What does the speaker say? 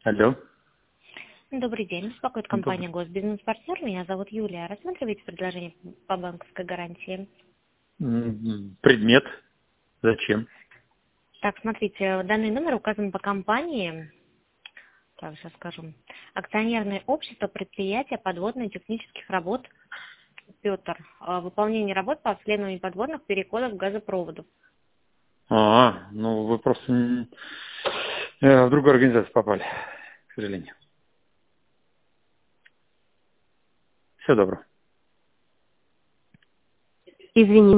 Алло. Добрый день. Беспокоит компания Добрый. «Госбизнес-партнер». Меня зовут Юлия. Рассматриваете предложение по банковской гарантии? Предмет. Зачем? Так, смотрите, данный номер указан по компании. Так, сейчас скажу. Акционерное общество предприятия подводно-технических работ «Петр». Выполнение работ по обследованию подводных переходов газопроводов. Ну вы просто в другую организацию попали, к сожалению. Всего доброго. Извини.